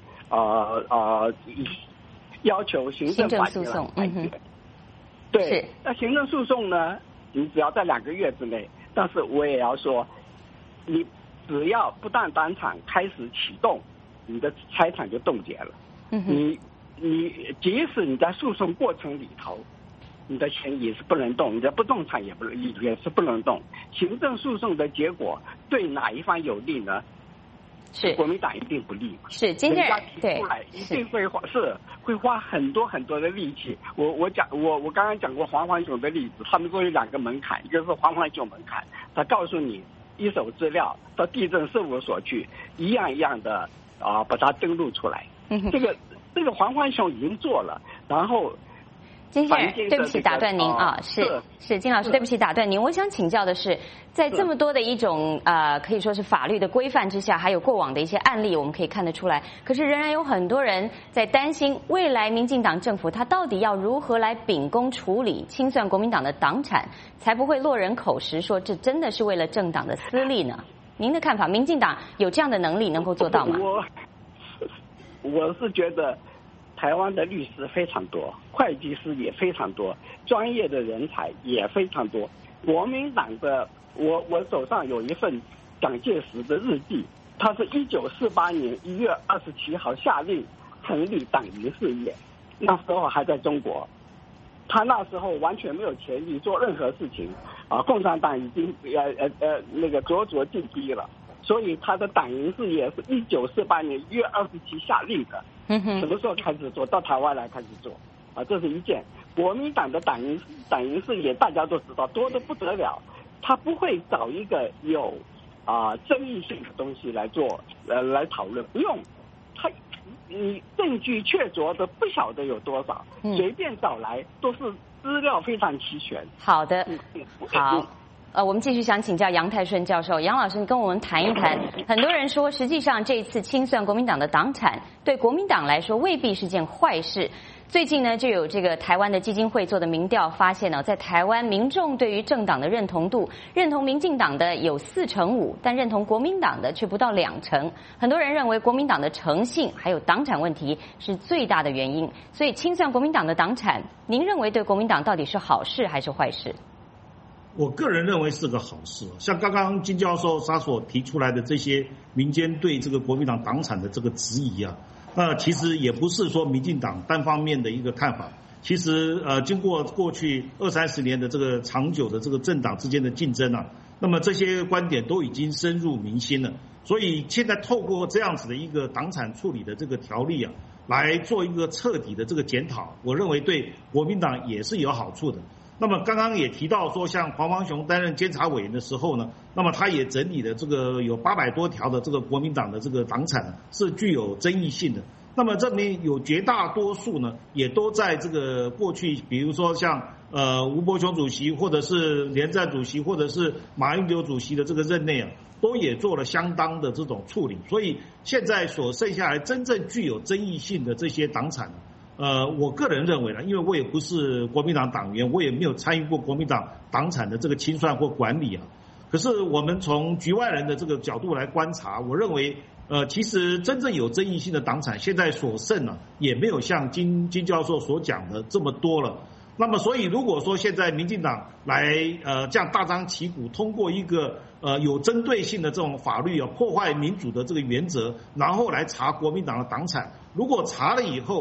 要求行政法庭来裁决。对，那行政诉讼呢，你只要在2个月之内，但是我也要说，你只要不当党产开始启动，你的财产就冻结了。你即使你在诉讼过程里头，你的钱也是不能动，你的不动产也是不能动。行政诉讼的结果对哪一方有利呢？是国民党一定不利嘛？ 是今天提出来一定会花很多很多的力气。我刚刚讲过黄环雄的例子，他们说有2个门槛，一个是黄环雄门槛，他告诉你一手资料到地政事务所去，一样一样的把它登录出来。这个黄环雄已经做了，然后。 金先生，对不起，打断您是金老师，对不起，打断您。我想请教的是，在这么多的一种可以说是法律的规范之下，还有过往的一些案例，我们可以看得出来。可是仍然有很多人在担心，未来民进党政府他到底要如何来秉公处理清算国民党的党产，才不会落人口实说这真的是为了政党的私利呢？您的看法，民进党有这样的能力能够做到吗？ 我是觉得。台湾的律师非常多，会计师也非常多，专业的人才也非常多。国民党的我手上有一份蒋介石的日记，他是1948年1月27号下令成立党营事业，那时候还在中国，他那时候完全没有权利做任何事情共产党已经灼进逼了，所以他的党营事业是1948年1月27下令的。什么时候开始做？到台湾来开始做这是一件。国民党的党营事业大家都知道多得不得了，他不会找一个有争议性的东西来做来讨论，不用你证据确凿的不晓得有多少，随便找来都是资料非常齐全。 好的，好。我们继续想请教杨泰顺教授，杨老师，你跟我们谈一谈。很多人说，实际上这一次清算国民党的党产，对国民党来说未必是件坏事。最近呢，就有这个台湾的基金会做的民调发现呢，在台湾民众对于政党的认同度，认同民进党的有45%，但认同国民党的却不到2%。很多人认为国民党的诚信还有党产问题是最大的原因。所以清算国民党的党产，您认为对国民党到底是好事还是坏事？ 我个人认为是个好事，像刚刚金教授他所提出来的这些民间对这个国民党党产的这个质疑那其实也不是说民进党单方面的一个看法，其实经过过去20-30年的这个长久的这个政党之间的竞争那么这些观点都已经深入民心了，所以现在透过这样子的一个党产处理的这个条例来做一个彻底的这个检讨，我认为对国民党也是有好处的。那么刚刚也提到说，像黄芳雄担任监察委员的时候呢，那么他也整理了这个有800多条的这个国民党的这个党产是具有争议性的。那么这里有绝大多数呢，也都在这个过去，比如说像吴伯雄主席，或者是连战主席，或者是马英九主席的这个任内都也做了相当的这种处理。所以现在所剩下来真正具有争议性的这些党产我个人认为因为我也不是国民党党员，我也没有参与过国民党党产的这个清算或管理可是我们从局外人的这个角度来观察，我认为其实真正有争议性的党产现在所剩也没有像金教授所讲的这么多了。那么所以如果说现在民进党来这样大张旗鼓通过一个有针对性的这种法律破坏民主的这个原则，然后来查国民党的党产，如果查了以后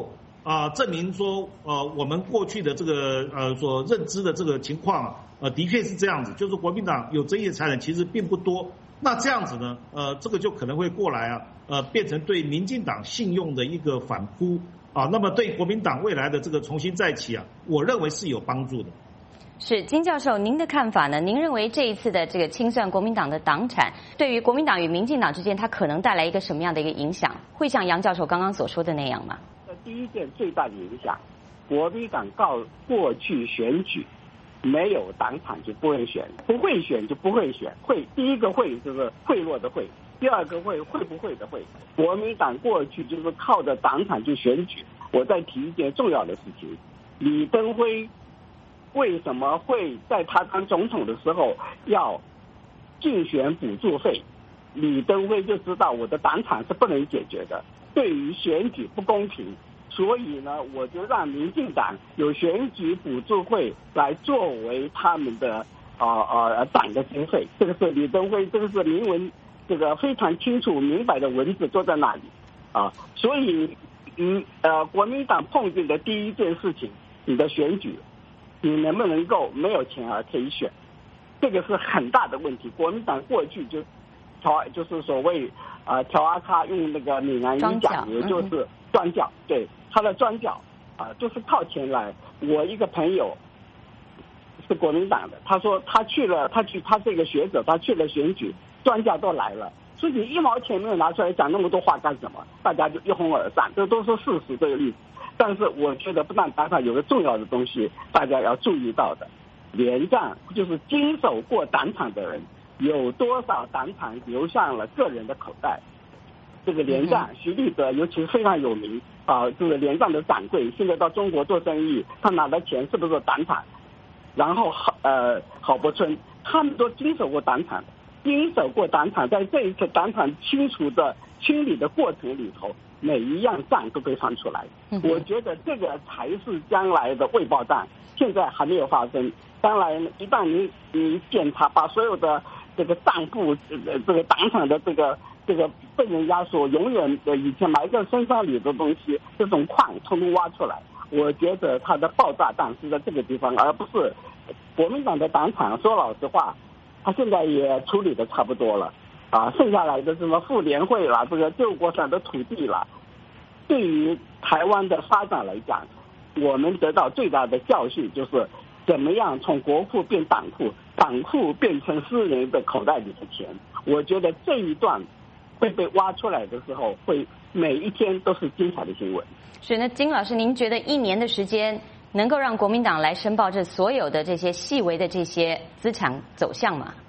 证明说我们过去的这个所认知的这个情况的确是这样子，就是国民党有争议的财产其实并不多。那这样子呢，这个就可能会过来变成对民进党信用的一个反扑那么对国民党未来的这个重新再起我认为是有帮助的。 是金教授，您的看法呢？您认为这一次的这个清算国民党的党产，对于国民党与民进党之间，它可能带来一个什么样的一个影响？会像杨教授刚刚所说的那样吗？ 第一件最大的影响，国民党告过去选举没有党产就不会选，不会选就不会选。第一个会就是贿赂的会，第二个会不会的会。国民党过去就是靠着党产去选举。我再提一件重要的事情，李登辉为什么会在他当总统的时候要竞选补助费？李登辉就知道我的党产是不能解决的，对于选举不公平，所以呢，我就让民进党有选举补助会来作为他们的党的经费。这个是李登辉，这个是明文，这个非常清楚明白的文字都在那里所以国民党碰见的第一件事情，你的选举你能不能够没有钱而可以选，这个是很大的问题。国民党过去就是所谓调阿卡用那个闽南语讲，也就是庄脚，对他的庄脚就是靠钱来。我一个朋友是国民党的，他说他这个学者，他去了选举，庄脚都来了，所以你1毛钱没有拿出来讲那么多话干什么？大家就一哄而散，这都是事实，这个例子。但是我觉得不但党产有个重要的东西大家要注意到的，连战就是经手过党产的人有多少党产流向了个人的口袋。这个连战徐立德尤其是非常有名这个连战的掌柜现在到中国做生意，他拿的钱是不是党产？然后郝柏村他们都经手过党产，在这一次党产清理的过程里头，每一样账都被放出来。我觉得这个才是将来的未爆弹，现在还没有发生。当然一旦你检查，把所有的这个账簿这个党产的这个被人家所永远的以前埋在深山里的东西，这种矿通通挖出来，我觉得它的爆炸弹是在这个地方，而不是国民党的党产。说老实话，他现在也处理的差不多了剩下来的什么妇联会啦，这个救国产的土地啦，对于台湾的发展来讲，我们得到最大的教训就是怎么样从国库变党库，党库变成私人的口袋里的钱。我觉得这一段会被挖出来的时候，会每一天都是精彩的新闻。 是，那金老师，您觉得1年的时间能够让国民党来申报这所有的这些细微的这些资产走向吗？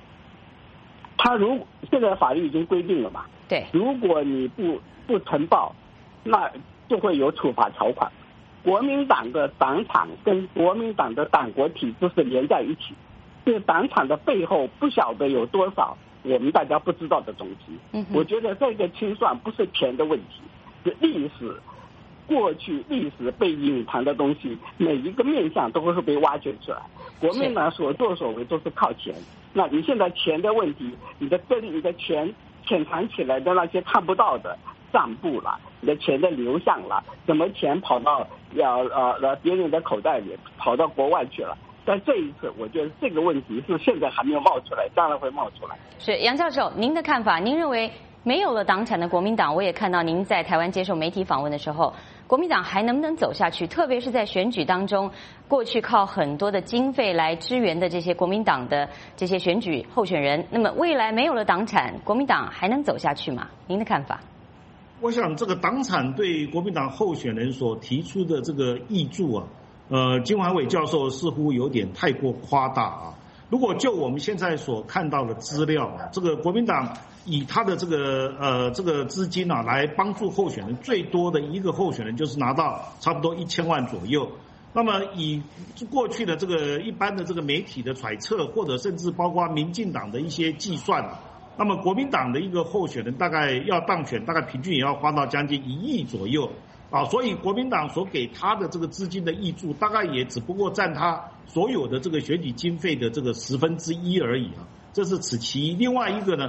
现在法律已经规定了嘛？ 对，如果你不呈报，那就会有处罚条款。国民党的党产跟国民党的党国体制是连在一起，这党产的背后不晓得有多少我们大家不知道的东西。我觉得这个清算不是钱的问题，是历史，过去历史被隐藏的东西，每一个面向都会被挖掘出来。国民党所作所为都是靠钱，那你现在钱的问题，你的钱潜藏起来的那些看不到的账簿啦，你的钱的流向啦，什么钱跑到别人的口袋里，跑到国外去了。但这一次，我觉得这个问题是现在还没有冒出来，将来会冒出来。 是杨教授，您的看法？您认为没有了党产的国民党，我也看到您在台湾接受媒体访问的时候，国民党还能不能走下去？特别是在选举当中，过去靠很多的经费来支援的这些国民党的这些选举候选人，那么未来没有了党产，国民党还能走下去吗？您的看法？ 我想这个党产对国民党候选人所提出的这个挹注金环伟教授似乎有点太过夸大如果就我们现在所看到的资料这个国民党以他的这个资金来帮助候选人，最多的一个候选人就是拿到差不多1000万左右。那么以过去的这个一般的这个媒体的揣测，或者甚至包括民进党的一些计算，那么国民党的一个候选人大概要当选，大概平均也要花到将近1亿左右所以国民党所给他的这个资金的挹注，大概也只不过占他所有的这个选举经费的这个1/10而已这是此其一。另外一个呢，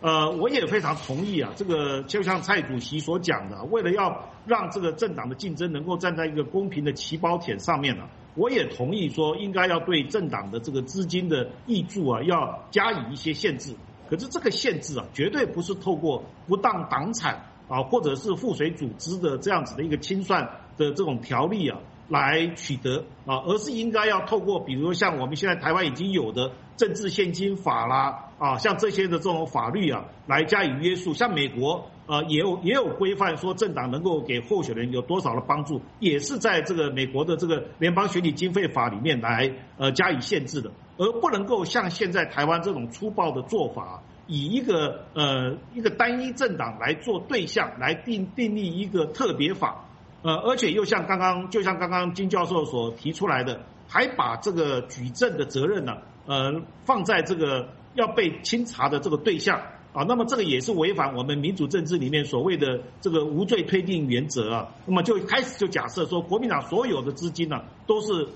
我也非常同意啊，这个就像蔡主席所讲的，为了要让这个政党的竞争能够站在一个公平的起跑点上面啊，我也同意说应该要对政党的这个资金的挹注啊，要加以一些限制。可是这个限制啊，绝对不是透过不当党产啊，或者是附随组织的这样子的一个清算的这种条例啊来取得啊，而是应该要透过比如说像我们现在台湾已经有的政治献金法啦啊，像这些的这种法律啊来加以约束。像美国也有规范说政党能够给候选人有多少的帮助，也是在这个美国的这个联邦选举经费法里面来加以限制的，而不能够像现在台湾这种粗暴的做法，以一个单一政党来做对象，来订立一个特别法。而且又像刚刚金教授所提出来的，还把这个举证的责任呢，放在这个要被清查的这个对象啊，那么这个也是违反我们民主政治里面所谓的这个无罪推定原则啊。那么就开始就假设说，国民党所有的资金呢，都是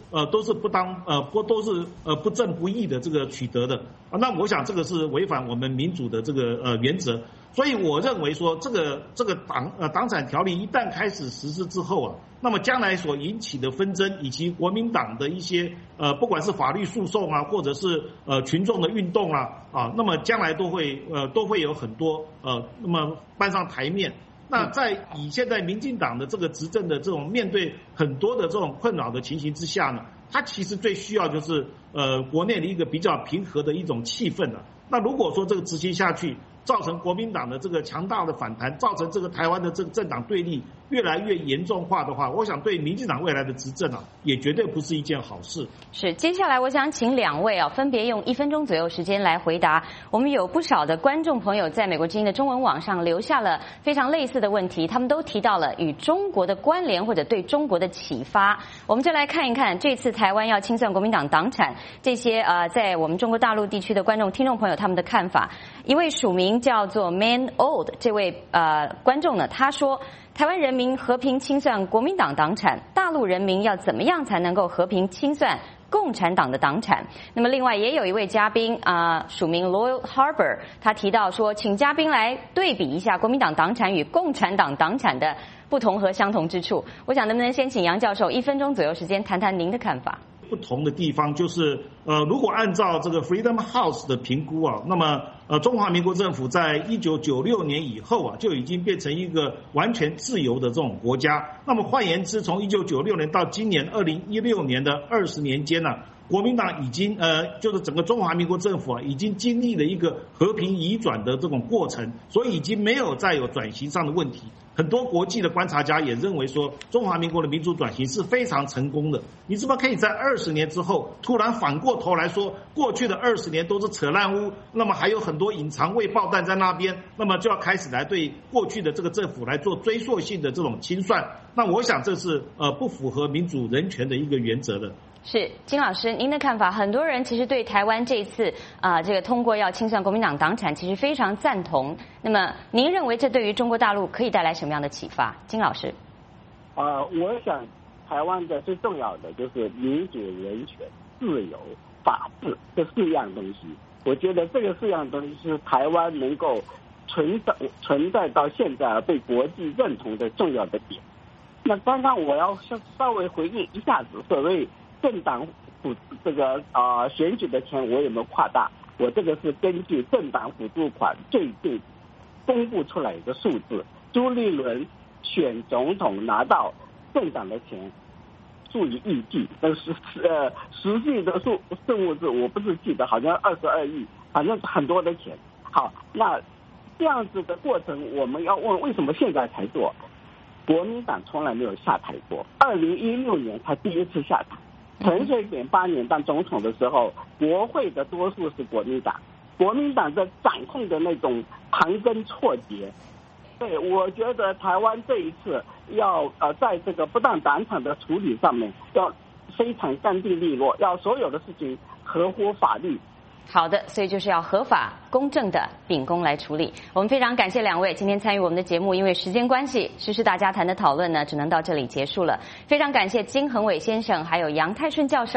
不正不义的这个取得的啊。那我想这个是违反我们民主的这个原则。所以我认为说，这个党产条例一旦开始实施之后啊，那么将来所引起的纷争，以及国民党的一些不管是法律诉讼啊，或者是群众的运动啊，那么将来都会有很多那么搬上台面。那在以现在民进党的这个执政的这种面对很多的这种困扰的情形之下呢，它其实最需要就是国内的一个比较平和的一种气氛了。那如果说这个执行下去，造成国民党的这个强大的反弹，造成这个台湾的这个政党对立越来越严重化的话，我想对民进党未来的执政啊，也绝对不是一件好事。 是，接下来我想请两位分别用1分钟左右时间来回答。我们有不少的观众朋友在美国之音的中文网上留下了非常类似的问题，他们都提到了与中国的关联或者对中国的启发。我们就来看一看这次台湾要清算国民党党产这些在我们中国大陆地区的观众听众朋友他们的看法。一位署名叫做 Man Old 这位观众呢，他说台湾人民和平清算国民党党产，大陆人民要怎么样才能够和平清算共产党的党产？那么另外也有一位嘉宾署名 Loyal Harbor， 他提到说，请嘉宾来对比一下国民党党产与共产党党产的不同和相同之处。我想能不能先请杨教授1分钟左右时间谈谈您的看法？ 不同的地方就是如果按照这个 Freedom House 的评估啊，那么中华民国政府在1996年以后啊，就已经变成一个完全自由的这种国家。那么换言之，从1996年到今年2016年的20年间呢，国民党已经就是整个中华民国政府啊，已经经历了一个和平移转的这种过程，所以已经没有再有转型上的问题。很多国际的观察家也认为说，中华民国的民主转型是非常成功的。你怎么可以在20年之后突然反过头来说，过去的20年都是扯烂屋，那么还有很多隐藏未爆弹在那边，那么就要开始来对过去的这个政府来做追溯性的这种清算。那我想这是不符合民主人权的一个原则的。 是，金老师，您的看法？很多人其实对台湾这一次这个通过要清算国民党党产，其实非常赞同。那么，您认为这对于中国大陆可以带来什么样的启发？金老师， 我想台湾的最重要的就是民主、人权、自由、法治这4样东西。我觉得这个4样东西是台湾能够存在到现在而被国际认同的重要的点。那刚刚我要稍微回应一下子所谓政党这个选举的钱我有没有夸大？我这个是根据政党辅助款最近公布出来的数字，朱立伦选总统拿到政党的钱数以亿计，但是实际的数字我不是记得，好像22亿，反正很多的钱。好，那这样子的过程，我们要问为什么现在才做？国民党从来没有下台过，2016年才第一次下台。陈水扁8年当总统的时候，国会的多数是国民党，国民党在掌控的那种盘根错节。对，我觉得台湾这一次要在这个不当党产的处理上面要非常干净利落，要所有的事情合乎法律。 好的，所以就是要合法公正的秉公来处理。我们非常感谢两位今天参与我们的节目，因为时间关系，时事大家谈的讨论呢只能到这里结束了。非常感谢金恒伟先生还有杨泰顺教授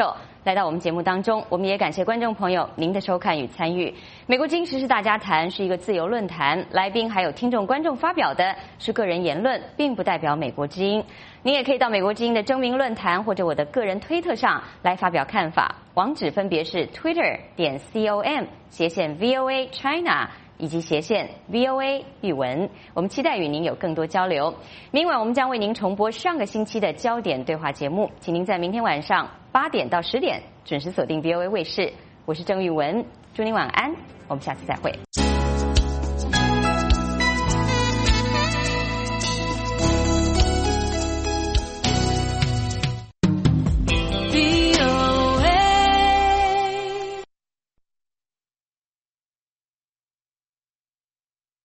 来到我们节目当中。我们也感谢观众朋友您的收看与参与。美国之音时事大家谈是一个自由论坛，来宾还有听众观众发表的是个人言论，并不代表美国之音。您也可以到美国之音的征名论坛或者我的个人推特上来发表看法，网址分别是 twitter.com/VOA China 以及/VOA 语文。我们期待与您有更多交流。明晚我们将为您重播上个星期的焦点对话节目，请您在明天晚上8点到10点准时锁定 VOA 卫视。我是郑玉文，祝您晚安，我们下次再会。